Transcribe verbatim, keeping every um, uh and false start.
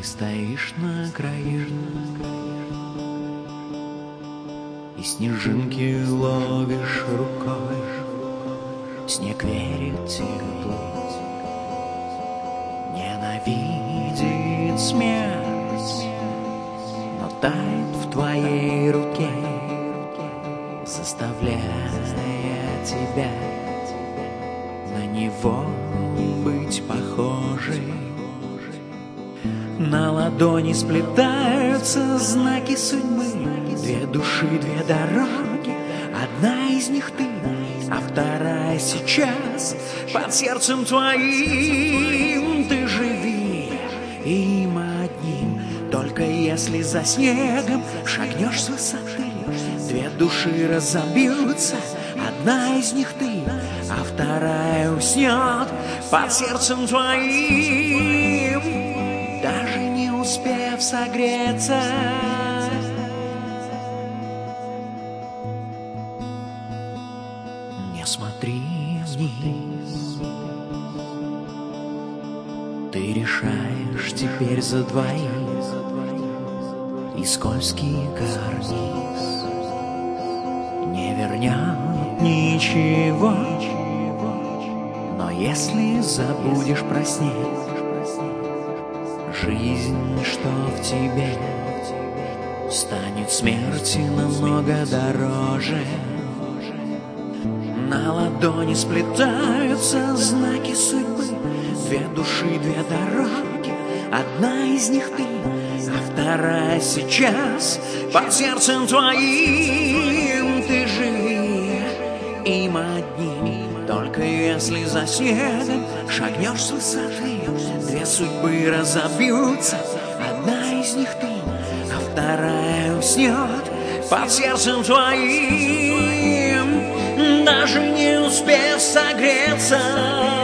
стоишь на краю, и снежинки ловишь рукой. Снег верит тепло, ненавидит смерть, но тает в твоей руке, заставляя тебя на него быть похожей. На ладони сплетаются знаки судьбы, две души, две дороги, одна из них ты, а вторая сейчас под сердцем твоим. Ты живи им одним, только если за снегом шагнешь с высоты. Две души разобьются, одна из них ты, а вторая уснет под сердцем твоим, даже не успев согреться. Не смотри вниз, ты решаешь теперь за двоих, и скользкий карниз не вернет ничего. Но если забудешь про снег, жизнь, что в тебе, станет смерти намного дороже. На ладони сплетаются знаки судьбы, две души, две дороги, одна из них ты, а вторая сейчас под сердцем твоим. Ты живи им одним, только если за снегом шагнешь с высоты. Две судьбы разобьются, одна из них ты, а вторая уснет под сердцем твоим, даже не успев согреться.